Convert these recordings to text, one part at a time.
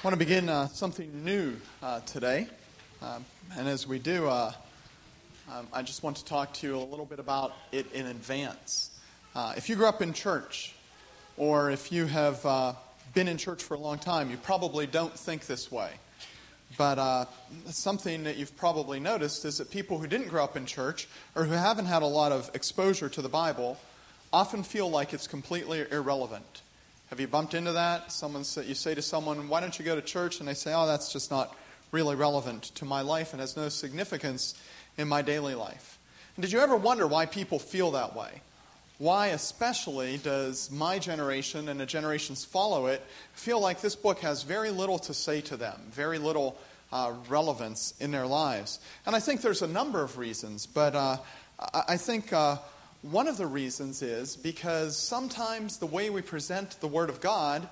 I want to begin something new today. And as we do, I just want to talk to you a little bit about it in advance. If you grew up in church, or if you have been in church for a long time, you probably don't think this way. But something that you've probably noticed is that people who didn't grow up in church, or who haven't had a lot of exposure to the Bible, often feel like it's completely irrelevant. Have you bumped into that? You say to someone, why don't you go to church? And they say, oh, that's just not really relevant to my life and has no significance in my daily life. And did you ever wonder why people feel that way? Why especially does my generation and the generations follow it feel like this book has very little to say to them, very little relevance in their lives? And I think there's a number of reasons, but I think one of the reasons is because sometimes the way we present the Word of God,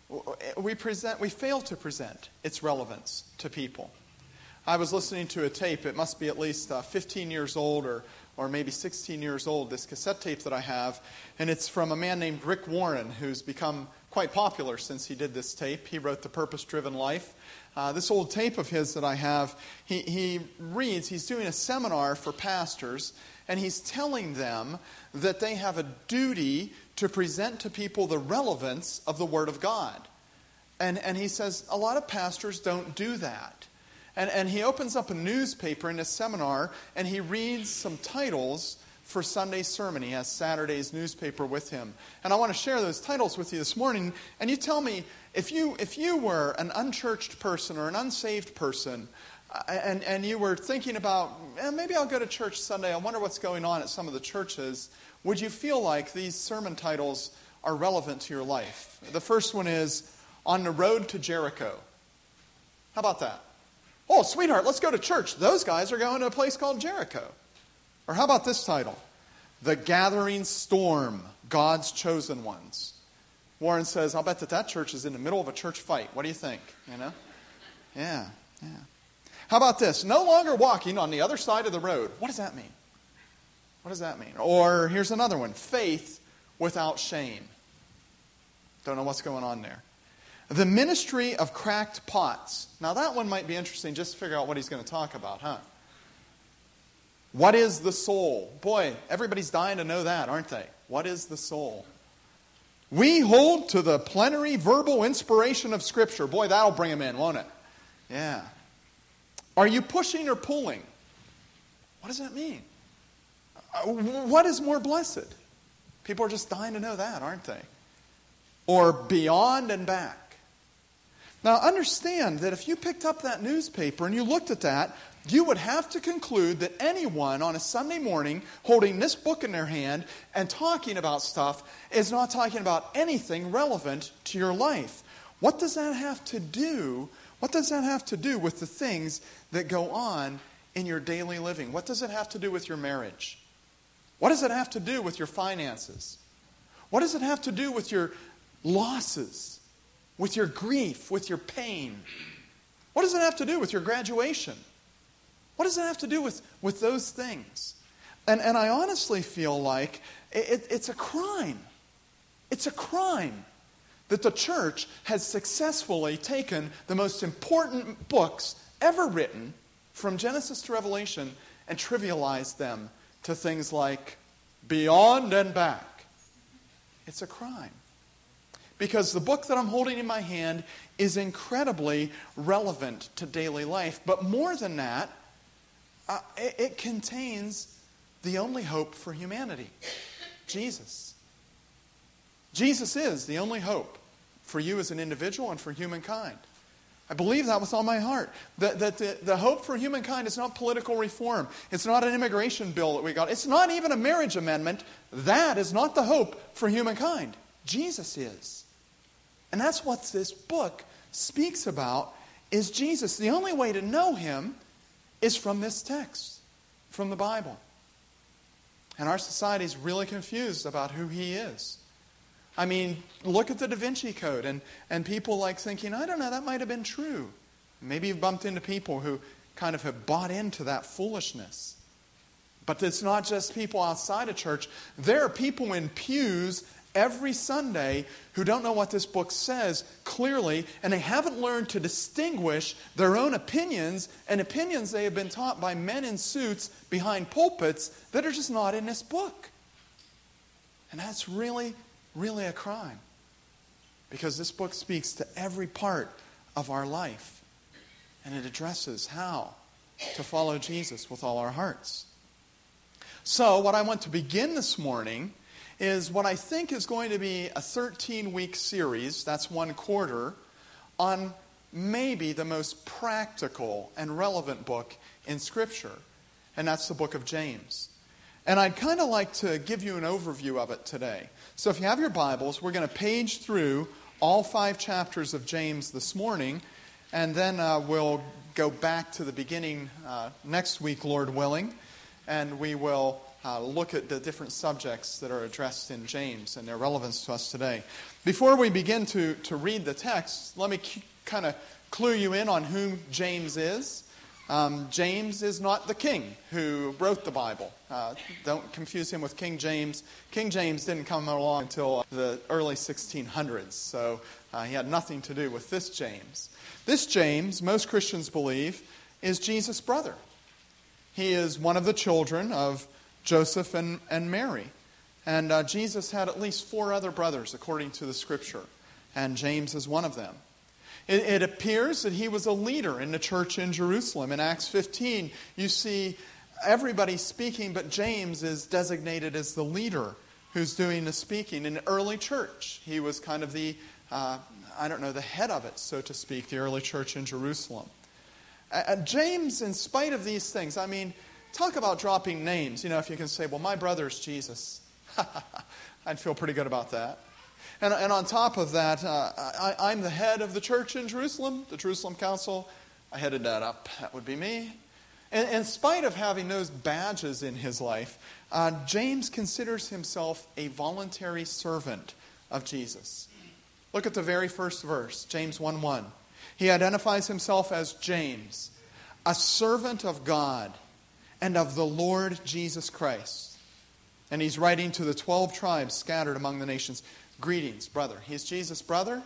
we fail to present its relevance to people. I was listening to a tape. It must be at least 15 years old or maybe 16 years old, this cassette tape that I have. And it's from a man named Rick Warren, who's become quite popular since he did this tape. He wrote The Purpose-Driven Life. This old tape of his that I have, he's doing a seminar for pastors, and he's telling them that they have a duty to present to people the relevance of the Word of God. And he says a lot of pastors don't do that. And he opens up a newspaper in his seminar, and he reads some titles for Sunday's sermon. He has Saturday's newspaper with him. And I want to share those titles with you this morning. And you tell me, if you were an unchurched person or an unsaved person, and you were thinking about, maybe I'll go to church Sunday, I wonder what's going on at some of the churches, would you feel like these sermon titles are relevant to your life? The first one is, On the Road to Jericho. How about that? Oh, sweetheart, let's go to church. Those guys are going to a place called Jericho. Or how about this title? The Gathering Storm, God's Chosen Ones. Warren says, I'll bet that church is in the middle of a church fight. What do you think? You know? Yeah. How about this? No longer walking on the other side of the road. What does that mean? What does that mean? Or here's another one. Faith without shame. Don't know what's going on there. The Ministry of Cracked Pots. Now that one might be interesting just to figure out what he's going to talk about, huh? What is the soul? Boy, everybody's dying to know that, aren't they? What is the soul? We hold to the plenary verbal inspiration of Scripture. Boy, that'll bring them in, won't it? Yeah. Are you pushing or pulling? What does that mean? What is more blessed? People are just dying to know that, aren't they? Or beyond and back. Now understand that if you picked up that newspaper and you looked at that, you would have to conclude that anyone on a Sunday morning holding this book in their hand and talking about stuff is not talking about anything relevant to your life. What does that have to do? What does that have to do with the things that go on in your daily living? What does it have to do with your marriage? What does it have to do with your finances? What does it have to do with your losses? With your grief? With your pain? What does it have to do with your graduation? What does it have to do with those things? And I honestly feel like it's a crime. It's a crime that the church has successfully taken the most important books ever written from Genesis to Revelation and trivialized them to things like beyond and back. It's a crime. Because the book that I'm holding in my hand is incredibly relevant to daily life. But more than that, it contains the only hope for humanity. Jesus. Jesus is the only hope for you as an individual and for humankind. I believe that with all my heart. That the hope for humankind is not political reform. It's not an immigration bill that we got. It's not even a marriage amendment. That is not the hope for humankind. Jesus is. And that's what this book speaks about, is Jesus. The only way to know Him is from this text, from the Bible. And our society is really confused about who He is. I mean, look at the Da Vinci Code and people like thinking, I don't know, that might have been true. Maybe you've bumped into people who kind of have bought into that foolishness. But it's not just people outside of church. There are people in pews every Sunday who don't know what this book says clearly, and they haven't learned to distinguish their own opinions and opinions they have been taught by men in suits behind pulpits that are just not in this book. And that's really, really a crime, because this book speaks to every part of our life, and it addresses how to follow Jesus with all our hearts. So what I want to begin this morning is what I think is going to be a 13-week series, that's 1 quarter, on maybe the most practical and relevant book in Scripture, and that's the book of James. And I'd kind of like to give you an overview of it today. So if you have your Bibles, we're going to page through all 5 chapters of James this morning, and then we'll go back to the beginning next week, Lord willing, and we will look at the different subjects that are addressed in James and their relevance to us today. Before we begin to read the text, let me kind of clue you in on who James is. James is not the king who wrote the Bible. Don't confuse him with King James. King James didn't come along until the early 1600s, so he had nothing to do with this James. This James, most Christians believe, is Jesus' brother. He is one of the children of Joseph and Mary. And Jesus had at least 4 other brothers, according to the Scripture. And James is one of them. It appears that he was a leader in the church in Jerusalem. In Acts 15, you see everybody speaking, but James is designated as the leader who's doing the speaking in the early church. He was kind of the head of it, so to speak, the early church in Jerusalem. James, in spite of these things, talk about dropping names. If you can say, well, my brother's Jesus. I'd feel pretty good about that. And on top of that, I'm the head of the church in Jerusalem, the Jerusalem Council. I headed that up. That would be me. And in spite of having those badges in his life, James considers himself a voluntary servant of Jesus. Look at the very first verse, James 1:1. He identifies himself as James, a servant of God and of the Lord Jesus Christ. And he's writing to the 12 tribes scattered among the nations. Greetings, brother. He's Jesus' brother.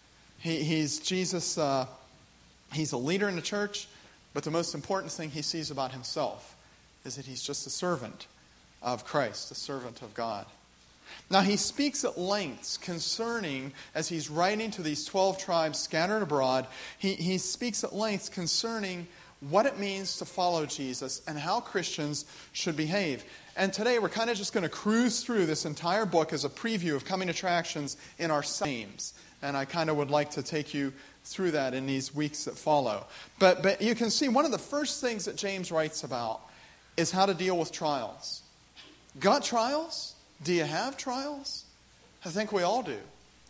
He's Jesus. He's a leader in the church. But the most important thing he sees about himself is that he's just a servant of Christ, a servant of God. Now he speaks at length concerning, as he's writing to these 12 tribes scattered abroad, he speaks at length concerning what it means to follow Jesus and how Christians should behave. And today we're kind of just going to cruise through this entire book as a preview of coming attractions in our James. And I kind of would like to take you through that in these weeks that follow. But you can see one of the first things that James writes about is how to deal with trials. Got trials? Do you have trials? I think we all do.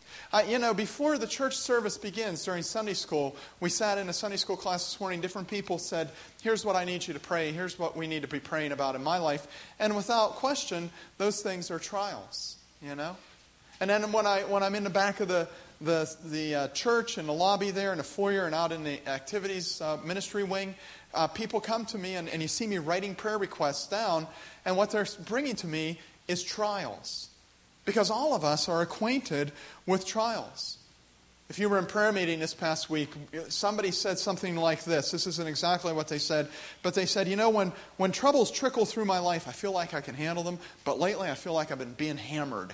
Before the church service begins during Sunday school, we sat in a Sunday school class this morning. Different people said, here's what I need you to pray. Here's what we need to be praying about in my life. And without question, those things are trials, And then when I'm in the back of the church, in the lobby there, in the foyer, and out in the activities ministry wing, people come to me, and you see me writing prayer requests down. And what they're bringing to me is trials. Because all of us are acquainted with trials. If you were in prayer meeting this past week, somebody said something like this. This isn't exactly what they said, but they said, when troubles trickle through my life, I feel like I can handle them, but lately I feel like I've been being hammered,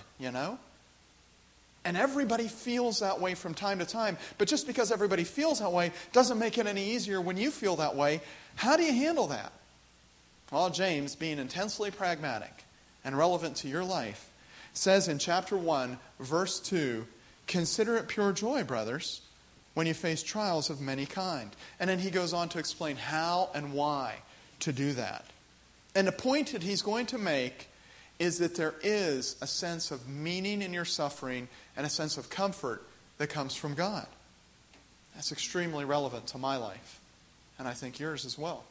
And everybody feels that way from time to time, but just because everybody feels that way doesn't make it any easier when you feel that way. How do you handle that? Well, James, being intensely pragmatic and relevant to your life, says in chapter 1, verse 2, consider it pure joy, brothers, when you face trials of many kind. And then he goes on to explain how and why to do that. And the point that he's going to make is that there is a sense of meaning in your suffering and a sense of comfort that comes from God. That's extremely relevant to my life, and I think yours as well.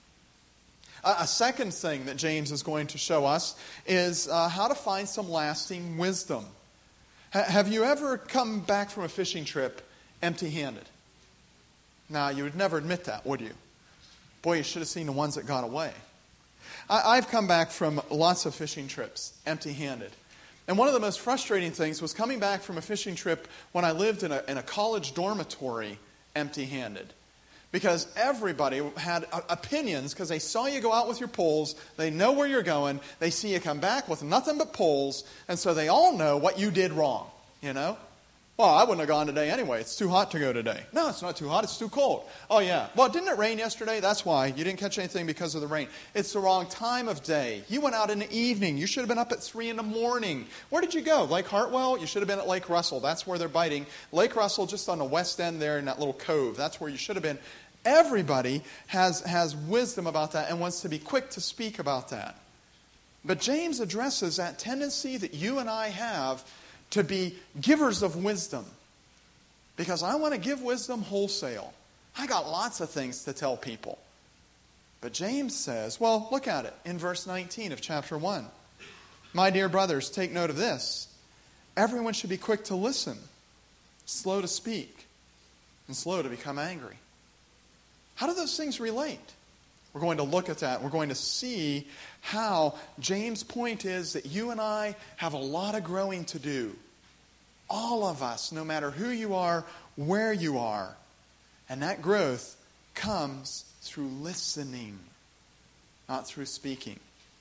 A second thing that James is going to show us is how to find some lasting wisdom. Have you ever come back from a fishing trip empty-handed? Now, you would never admit that, would you? Boy, you should have seen the ones that got away. I've come back from lots of fishing trips empty-handed. And one of the most frustrating things was coming back from a fishing trip when I lived in a college dormitory empty-handed. Because everybody had opinions because they saw you go out with your poles, they know where you're going, they see you come back with nothing but poles, and so they all know what you did wrong, you know? Well, I wouldn't have gone today anyway. It's too hot to go today. No, it's not too hot. It's too cold. Oh, yeah. Well, didn't it rain yesterday? That's why. You didn't catch anything because of the rain. It's the wrong time of day. You went out in the evening. You should have been up at 3 in the morning. Where did you go? Lake Hartwell? You should have been at Lake Russell. That's where they're biting. Lake Russell just on the west end there in that little cove. That's where you should have been. Everybody has wisdom about that and wants to be quick to speak about that. But James addresses that tendency that you and I have to be givers of wisdom. Because I want to give wisdom wholesale. I got lots of things to tell people. But James says, well, look at it in verse 19 of chapter 1. My dear brothers, take note of this. Everyone should be quick to listen, slow to speak, and slow to become angry. How do those things relate? We're going to look at that. We're going to see how James' point is that you and I have a lot of growing to do. All of us, no matter who you are, where you are. And that growth comes through listening, not through speaking.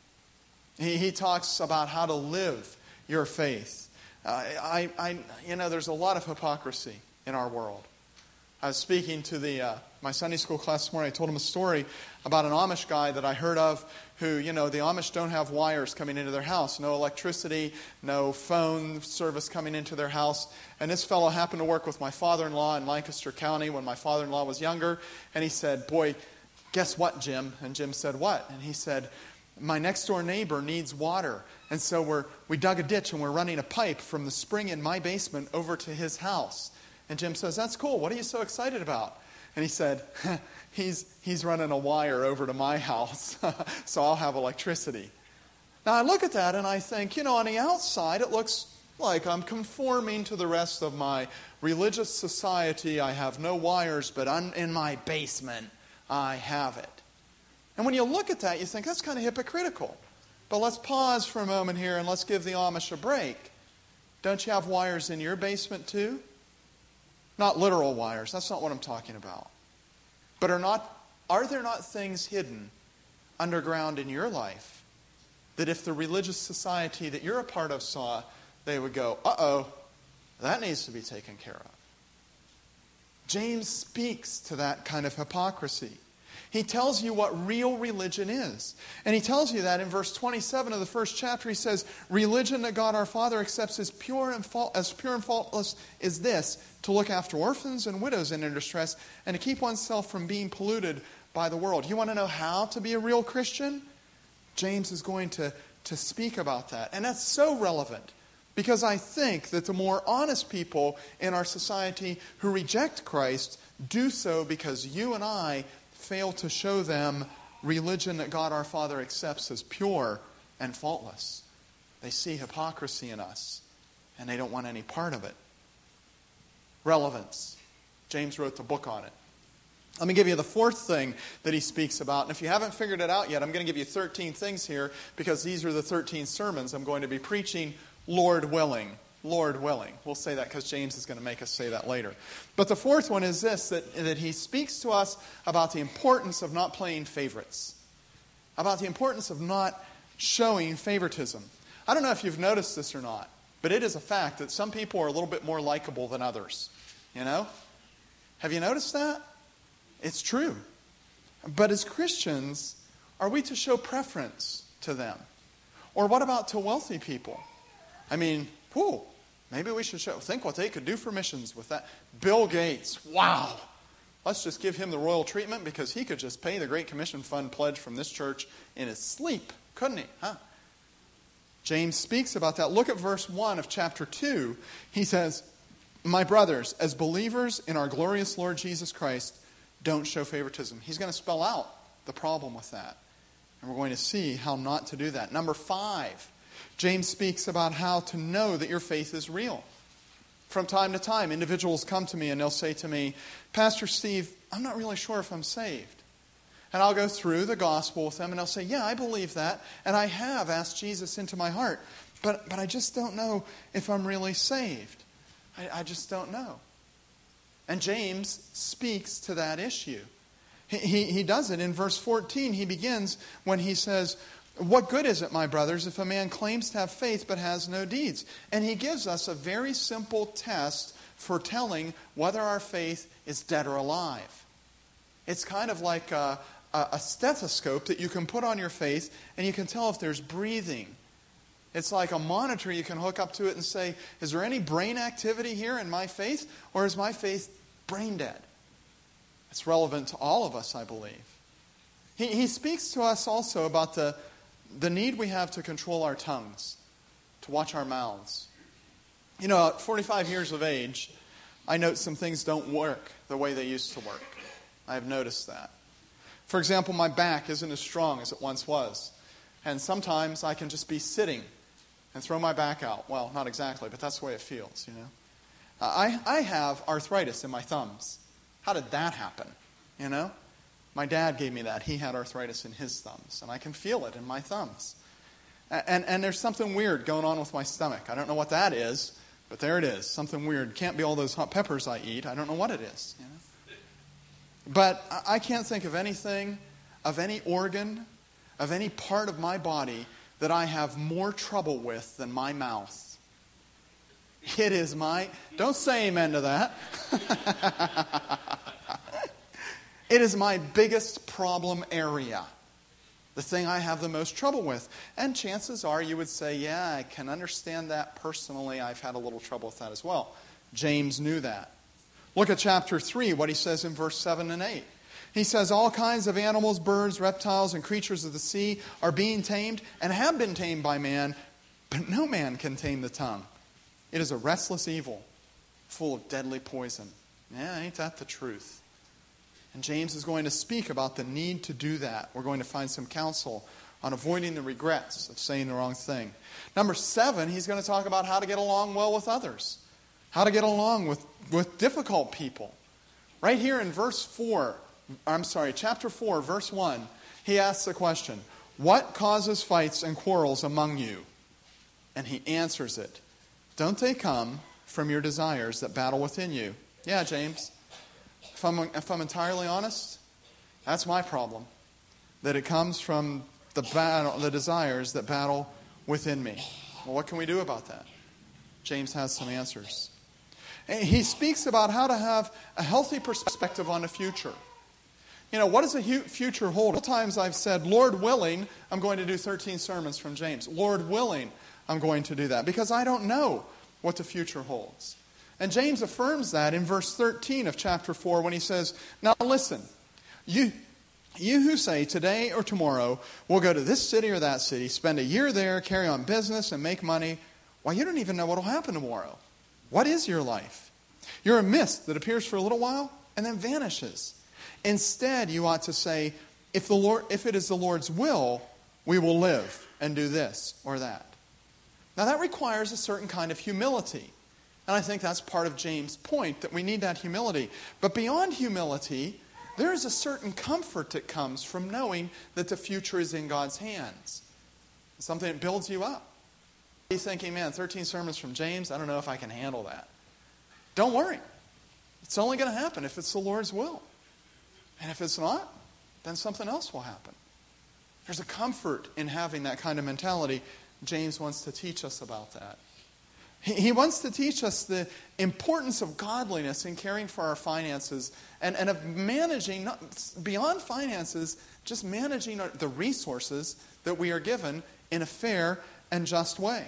He talks about how to live your faith. There's a lot of hypocrisy in our world. I was speaking to my Sunday school class this morning. I told them a story about an Amish guy that I heard of who, the Amish don't have wires coming into their house. No electricity, no phone service coming into their house. And this fellow happened to work with my father-in-law in Lancaster County when my father-in-law was younger. And he said, boy, guess what, Jim? And Jim said, what? And he said, my next-door neighbor needs water. And so we dug a ditch and we're running a pipe from the spring in my basement over to his house. And Jim says, that's cool. What are you so excited about? And he said, he's running a wire over to my house, so I'll have electricity. Now I look at that and I think, on the outside it looks like I'm conforming to the rest of my religious society. I have no wires, but in my basement I have it. And when you look at that, you think that's kind of hypocritical. But let's pause for a moment here and let's give the Amish a break. Don't you have wires in your basement too? Not literal wires. That's not what I'm talking about. But are there not things hidden underground in your life that if the religious society that you're a part of saw, they would go, uh-oh, that needs to be taken care of. James speaks to that kind of hypocrisy. He tells you what real religion is. And he tells you that in verse 27 of the first chapter. He says, religion that God our Father accepts as pure and faultless is this, to look after orphans and widows in their distress and to keep oneself from being polluted by the world. You want to know how to be a real Christian? James is going to speak about that. And that's so relevant because I think that the more honest people in our society who reject Christ do so because you and I fail to show them religion that God our Father accepts as pure and faultless. They see hypocrisy in us, and they don't want any part of it. Relevance. James wrote the book on it. Let me give you the fourth thing that he speaks about. And if you haven't figured it out yet, I'm going to give you 13 things here because these are the 13 sermons I'm going to be preaching, Lord willing. Lord willing. We'll say that because James is going to make us say that later. But the fourth one is this, that he speaks to us about the importance of not playing favorites. About the importance of not showing favoritism. I don't know if you've noticed this or not, but it is a fact that some people are a little bit more likable than others. Have you noticed that? It's true. But as Christians, are we to show preference to them? Or what about to wealthy people? I mean, maybe we should think what they could do for missions with that. Bill Gates, wow. Let's just give him the royal treatment because he could just pay the Great Commission Fund pledge from this church in his sleep, couldn't he? James speaks about that. Look at verse 1 of chapter 2. He says, my brothers, as believers in our glorious Lord Jesus Christ, don't show favoritism. He's going to spell out the problem with that. And we're going to see how not to do that. Number 5, James speaks about how to know that your faith is real. From time to time, individuals come to me and they'll say to me, Pastor Steve, I'm not really sure if I'm saved. And I'll go through the gospel with them and they'll say, yeah, I believe that. And I have asked Jesus into my heart. but I just don't know if I'm really saved. I just don't know. And James speaks to that issue. He does it in verse 14. He begins when he says, "What good is it, my brothers, if a man claims to have faith but has no deeds?" And he gives us a very simple test for telling whether our faith is dead or alive. It's kind of like a stethoscope that you can put on your faith and you can tell if there's breathing. It's like a monitor you can hook up to it and say, is there any brain activity here in my faith, or is my faith brain dead? It's relevant to all of us, I believe. He speaks to us also about the need we have to control our tongues, to watch our mouths. You know, at 45 years of age, I note some things don't work the way they used to work. I have noticed that. For example, my back isn't as strong as it once was. And sometimes I can just be sitting and throw my back out. Well, not exactly, but that's the way it feels, you know. I have arthritis in my thumbs. How did that happen, you know? My dad gave me that. He had arthritis in his thumbs, and I can feel it in my thumbs. And there's something weird going on with my stomach. I don't know what that is, but there it is. Something weird. Can't be all those hot peppers I eat. I don't know what it is, you know. But I can't think of anything, of any organ, of any part of my body that I have more trouble with than my mouth. It is my... Don't say amen to that. It is my biggest problem area. The thing I have the most trouble with. And chances are you would say, yeah, I can understand that personally. I've had a little trouble with that as well. James knew that. Look at chapter 3, what he says in verse 7 and 8. He says, all kinds of animals, birds, reptiles, and creatures of the sea are being tamed and have been tamed by man, but no man can tame the tongue. It is a restless evil, full of deadly poison. Yeah, ain't that the truth? And James is going to speak about the need to do that. We're going to find some counsel on avoiding the regrets of saying the wrong thing. Number 7, he's going to talk about how to get along well with others. How to get along with difficult people. Right here in chapter 4, verse 1, he asks the question, what causes fights and quarrels among you? And he answers it. Don't they come from your desires that battle within you? Yeah, James. If I'm entirely honest, that's my problem. That it comes from the desires that battle within me. Well, what can we do about that? James has some answers. He speaks about how to have a healthy perspective on the future. You know, what does the future hold? Times I've said, Lord willing, I'm going to do 13 sermons from James. Lord willing, I'm going to do that. Because I don't know what the future holds. And James affirms that in verse 13 of chapter 4 when he says, now listen, you who say today or tomorrow we'll go to this city or that city, spend a year there, carry on business and make money, well, you don't even know what will happen tomorrow. What is your life? You're a mist that appears for a little while and then vanishes. Instead, you ought to say, if it is the Lord's will, we will live and do this or that. Now that requires a certain kind of humility. And I think that's part of James' point, that we need that humility. But beyond humility, there is a certain comfort that comes from knowing that the future is in God's hands. It's something that builds you up. You're thinking, man, 13 sermons from James, I don't know if I can handle that. Don't worry. It's only going to happen if it's the Lord's will. And if it's not, then something else will happen. There's a comfort in having that kind of mentality. James wants to teach us about that. He wants to teach us the importance of godliness in caring for our finances and of managing, not beyond finances, just managing the resources that we are given in a fair and just way.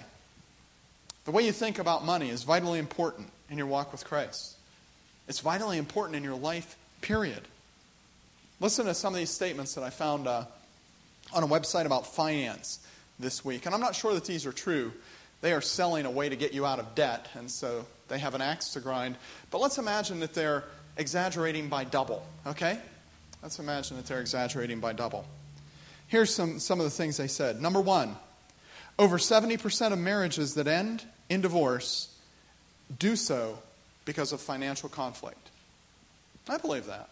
The way you think about money is vitally important in your walk with Christ. It's vitally important in your life, period. Listen to some of these statements that I found on a website about finance this week. And I'm not sure that these are true. They are selling a way to get you out of debt, and so they have an axe to grind. But let's imagine that they're exaggerating by double, okay? Let's imagine that they're exaggerating by double. Here's some of the things they said. Number 1, over 70% of marriages that end in divorce do so because of financial conflict. I believe that.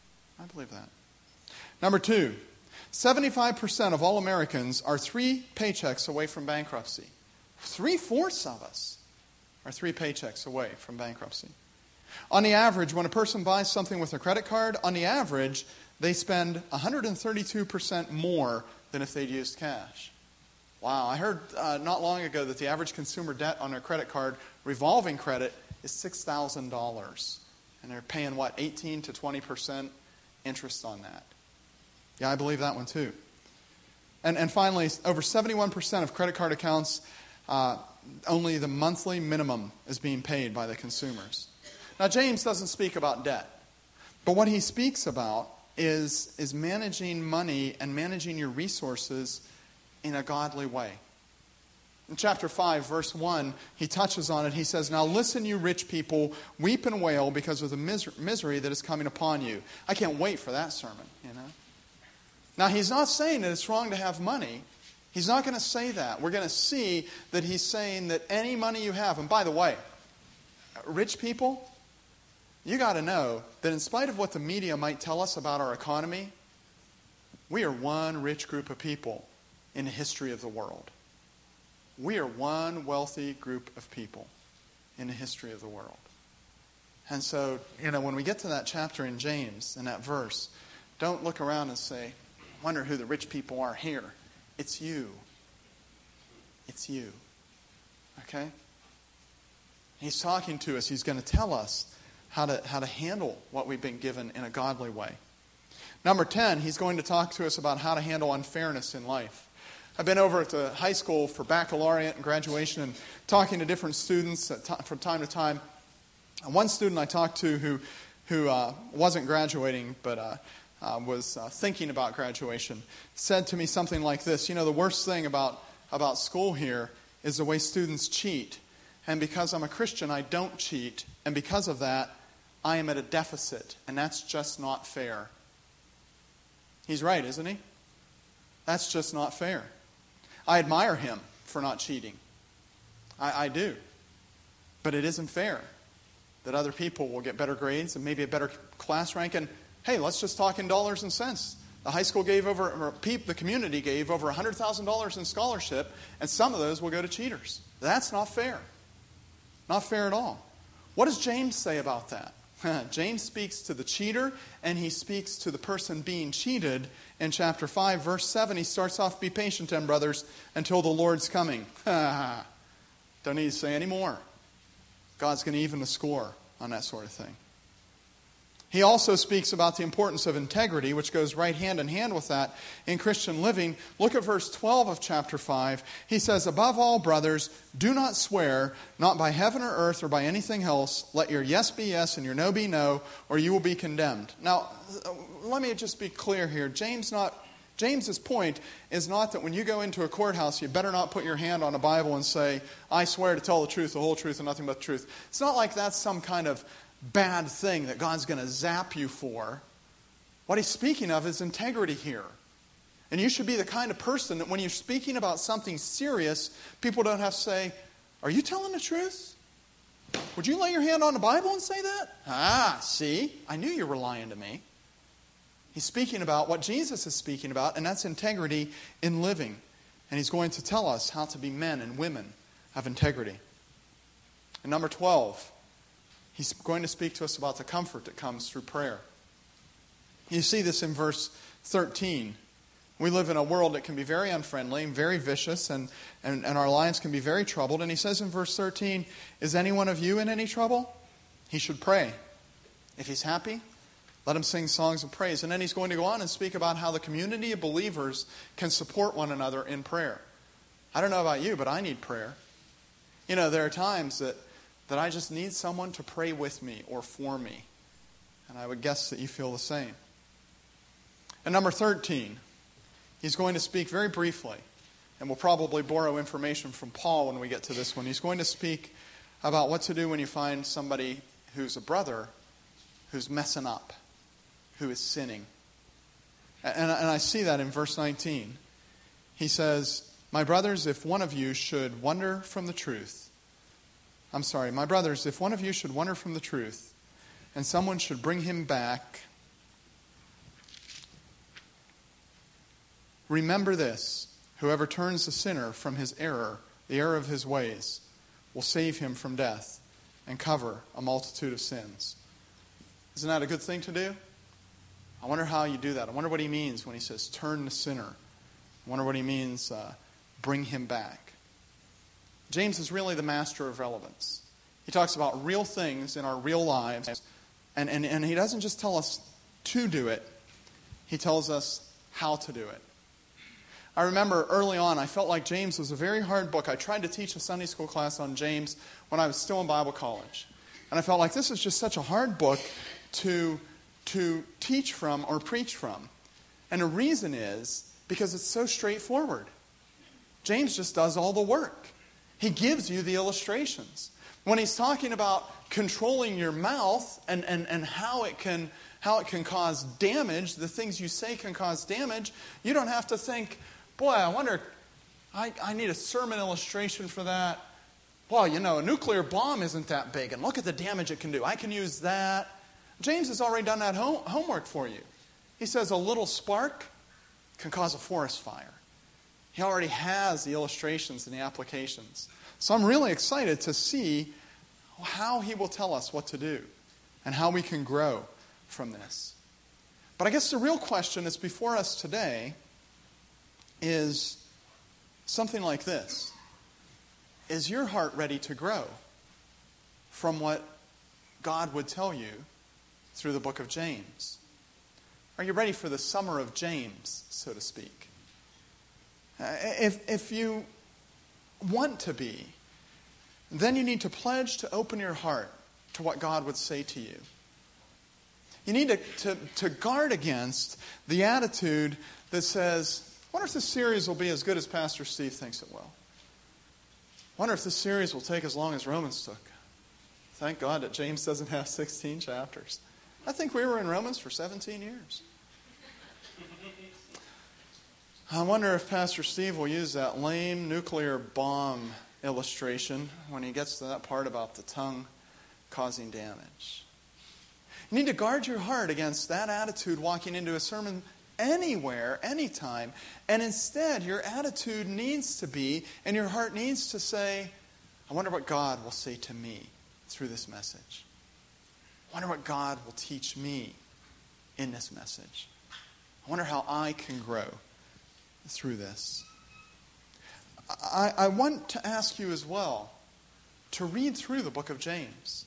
Number 2, 75% of all Americans are 3 paychecks away from bankruptcy. 3/4 of us are 3 paychecks away from bankruptcy. On the average, when a person buys something with a credit card, on the average, they spend 132% more than if they'd used cash. Wow, I heard not long ago that the average consumer debt on their credit card, revolving credit, is $6,000. And they're paying, 18 to 20% interest on that. Yeah, I believe that one too. And finally, over 71% of credit card accounts, only the monthly minimum is being paid by the consumers. Now, James doesn't speak about debt. But what he speaks about is managing money and managing your resources in a godly way. In chapter 5, verse 1, he touches on it. He says, "Now listen, you rich people, weep and wail because of the misery that is coming upon you." I can't wait for that sermon, Now, he's not saying that it's wrong to have money. He's not going to say that. We're going to see that he's saying that any money you have, and by the way, rich people, you got to know that in spite of what the media might tell us about our economy, we are one rich group of people in the history of the world. We are one wealthy group of people in the history of the world. And so, when we get to that chapter in James, in that verse, don't look around and say, "I wonder who the rich people are here." It's you. It's you. Okay? He's talking to us. He's going to tell us how to handle what we've been given in a godly way. Number 10, he's going to talk to us about how to handle unfairness in life. I've been over at the high school for baccalaureate and graduation and talking to different students from time to time. And one student I talked to who wasn't graduating but was thinking about graduation said to me something like this: the worst thing about school here is the way students cheat. And because I'm a Christian, I don't cheat. And because of that, I am at a deficit. And that's just not fair. He's right, isn't he? That's just not fair. I admire him for not cheating. I do. But it isn't fair that other people will get better grades and maybe a better class rank. And hey, let's just talk in dollars and cents. The high school the community gave over $100,000 in scholarship, and some of those will go to cheaters. That's not fair. Not fair at all. What does James say about that? James speaks to the cheater, and he speaks to the person being cheated. In chapter 5, verse 7, he starts off, "Be patient then, brothers, until the Lord's coming." Don't need to say any more. God's going to even the score on that sort of thing. He also speaks about the importance of integrity, which goes right hand in hand with that in Christian living. Look at verse 12 of chapter 5. He says, "Above all, brothers, do not swear, not by heaven or earth or by anything else. Let your yes be yes and your no be no, or you will be condemned." Now, let me just be clear here. James's point is not that when you go into a courthouse, you better not put your hand on a Bible and say, "I swear to tell the truth, the whole truth, and nothing but the truth." It's not like that's some kind of bad thing that God's going to zap you for. What he's speaking of is integrity here. And you should be the kind of person that when you're speaking about something serious, people don't have to say, "Are you telling the truth? Would you lay your hand on the Bible and say that?" See? I knew you were lying to me. He's speaking about what Jesus is speaking about, and that's integrity in living. And he's going to tell us how to be men and women of integrity. And number 12, he's going to speak to us about the comfort that comes through prayer. You see this in verse 13. We live in a world that can be very unfriendly and very vicious, and our lives can be very troubled. And he says in verse 13, "Is any one of you in any trouble? He should pray. If he's happy, let him sing songs of praise." And then he's going to go on and speak about how the community of believers can support one another in prayer. I don't know about you, but I need prayer. There are times that I just need someone to pray with me or for me. And I would guess that you feel the same. And number 13, he's going to speak very briefly, and we'll probably borrow information from Paul when we get to this one. He's going to speak about what to do when you find somebody who's a brother who's messing up, who is sinning. And I see that in verse 19. He says, my brothers, if one of you should wander from the truth, and someone should bring him back, remember this: whoever turns the sinner from his error the error of his ways, will save him from death and cover a multitude of sins. Isn't that a good thing to do? I wonder how you do that. I wonder what he means when he says, turn the sinner. I wonder what he means, bring him back. James is really the master of relevance. He talks about real things in our real lives, and he doesn't just tell us to do it, he tells us how to do it. I remember early on, I felt like James was a very hard book. I tried to teach a Sunday school class on James when I was still in Bible college. And I felt like this is just such a hard book to teach from or preach from. And the reason is because it's so straightforward. James just does all the work. He gives you the illustrations. When he's talking about controlling your mouth and how it can cause damage, the things you say can cause damage, you don't have to think, boy, I wonder, I need a sermon illustration for that. Well, a nuclear bomb isn't that big, and look at the damage it can do. I can use that. James has already done that homework for you. He says a little spark can cause a forest fire. He already has the illustrations and the applications. So I'm really excited to see how he will tell us what to do and how we can grow from this. But I guess the real question that's before us today is something like this. Is your heart ready to grow from what God would tell you through the book of James? Are you ready for the summer of James, so to speak? If you want to be, then you need to pledge to open your heart to what God would say to you. You need to guard against the attitude that says, I wonder if this series will be as good as Pastor Steve thinks it will. I wonder if this series will take as long as Romans took. Thank God that James doesn't have 16 chapters. I think we were in Romans for 17 years. I wonder if Pastor Steve will use that lame nuclear bomb illustration when he gets to that part about the tongue causing damage. You need to guard your heart against that attitude walking into a sermon anywhere, anytime. And instead, your attitude needs to be, and your heart needs to say, I wonder what God will say to me through this message. I wonder what God will teach me in this message. I wonder how I can grow through this. I want to ask you as well to read through the book of James.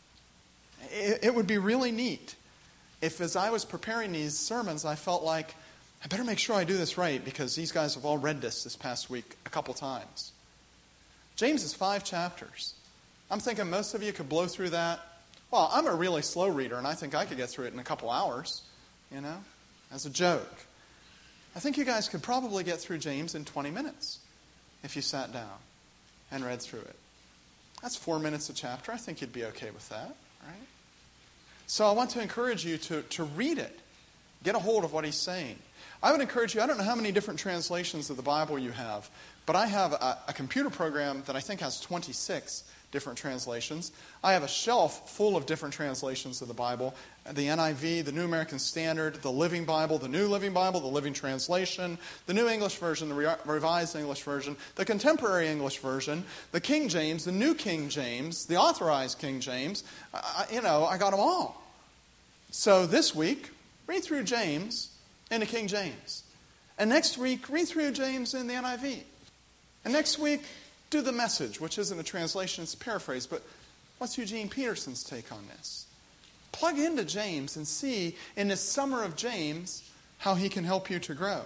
It would be really neat if, as I was preparing these sermons, I felt like, I better make sure I do this right because these guys have all read this past week a couple times. James is 5 chapters. I'm thinking most of you could blow through that. Well, I'm a really slow reader, and I think I could get through it in a couple hours, as a joke. I think you guys could probably get through James in 20 minutes if you sat down and read through it. That's 4 minutes a chapter. I think you'd be okay with that, right? So I want to encourage you to read it. Get a hold of what he's saying. I would encourage you, I don't know how many different translations of the Bible you have, but I have a computer program that I think has 26 different translations. I have a shelf full of different translations of the Bible. The NIV, the New American Standard, the Living Bible, the New Living Bible, the Living Translation, the New English Version, the Revised English Version, the Contemporary English Version, the King James, the New King James, the Authorized King James. I got them all. So this week, read through James in the King James. And next week, read through James in the NIV. And next week, do the Message, which isn't a translation, it's a paraphrase, but what's Eugene Peterson's take on this? Plug into James and see in this summer of James how he can help you to grow.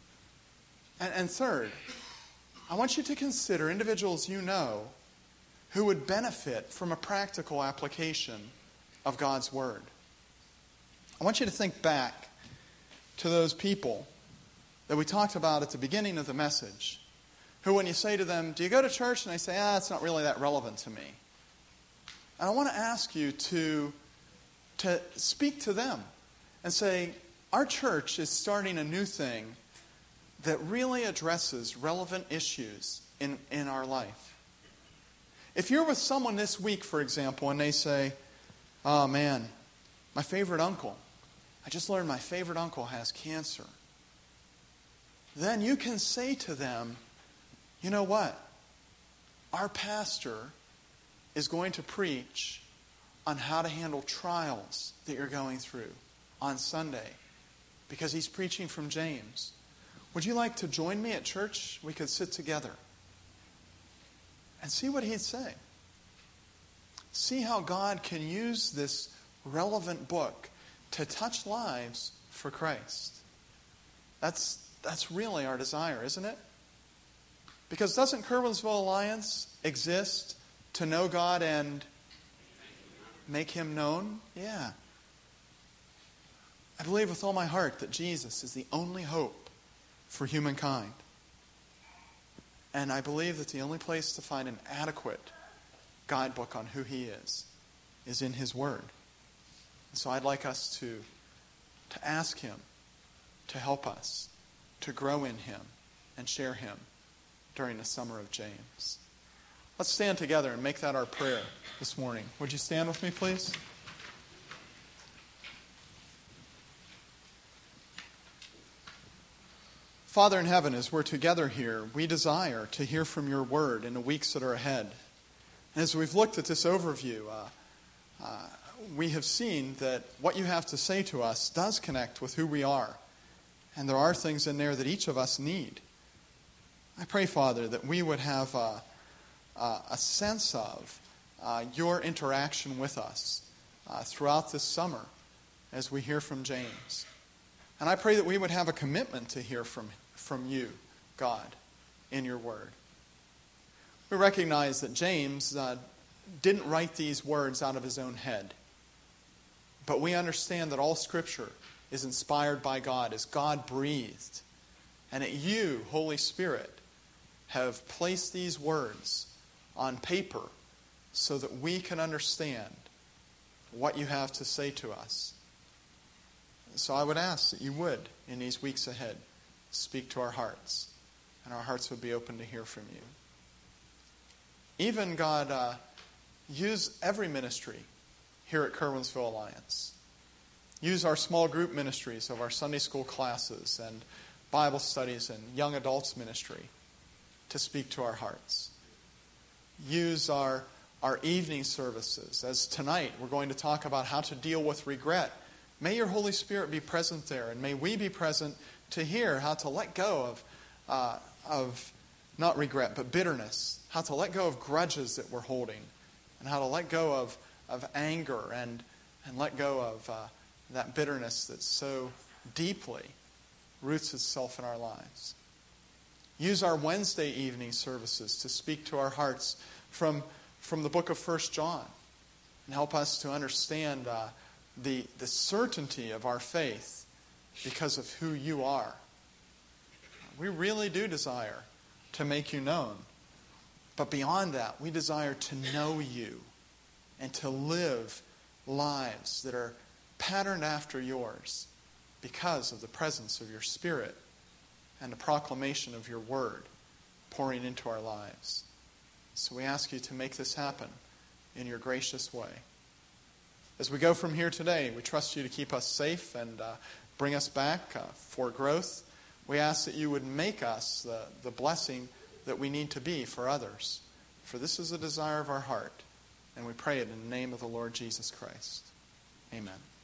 And third, I want you to consider individuals you know who would benefit from a practical application of God's Word. I want you to think back to those people that we talked about at the beginning of the message, who when you say to them, do you go to church? And they say, it's not really that relevant to me. And I want to ask you to speak to them and say, our church is starting a new thing that really addresses relevant issues in our life. If you're with someone this week, for example, and they say, oh man, my favorite uncle, I just learned my favorite uncle has cancer. Then you can say to them, you know what? Our pastor is going to preach on how to handle trials that you're going through on Sunday, because he's preaching from James. Would you like to join me at church? We could sit together and see what he'd say. See how God can use this relevant book to touch lives for Christ. That's really our desire, isn't it? Because doesn't Curwensville Alliance exist to know God and make Him known? Yeah. I believe with all my heart that Jesus is the only hope for humankind. And I believe that the only place to find an adequate guidebook on who He is in His Word. So I'd like us to ask Him to help us to grow in Him and share Him during the summer of James. Let's stand together and make that our prayer this morning. Would you stand with me, please? Father in heaven, as we're together here, we desire to hear from your word in the weeks that are ahead. And as we've looked at this overview, we have seen that what you have to say to us does connect with who we are. And there are things in there that each of us need. I pray, Father, that we would have a sense of your interaction with us throughout this summer as we hear from James. And I pray that we would have a commitment to hear from you, God, in your word. We recognize that James didn't write these words out of his own head. But we understand that all Scripture is inspired by God, is God-breathed. And that you, Holy Spirit, have placed these words on paper so that we can understand what you have to say to us. So I would ask that you would, in these weeks ahead, speak to our hearts, and our hearts would be open to hear from you. Even, God, use every ministry here at Curwensville Alliance. Use our small group ministries of our Sunday school classes and Bible studies and young adults ministry to speak to our hearts. Use our evening services. As tonight we're going to talk about how to deal with regret. May your Holy Spirit be present there, and may we be present to hear how to let go of not regret, but bitterness. How to let go of grudges that we're holding, and how to let go of anger and let go of that bitterness that so deeply roots itself in our lives. Use our Wednesday evening services to speak to our hearts from the book of 1 John, and help us to understand the certainty of our faith because of who you are. We really do desire to make you known. But beyond that, we desire to know you and to live lives that are patterned after yours because of the presence of your Spirit and the proclamation of your word pouring into our lives. So we ask you to make this happen in your gracious way. As we go from here today, we trust you to keep us safe and bring us back for growth. We ask that you would make us the blessing that we need to be for others. For this is the desire of our heart. And we pray it in the name of the Lord Jesus Christ. Amen.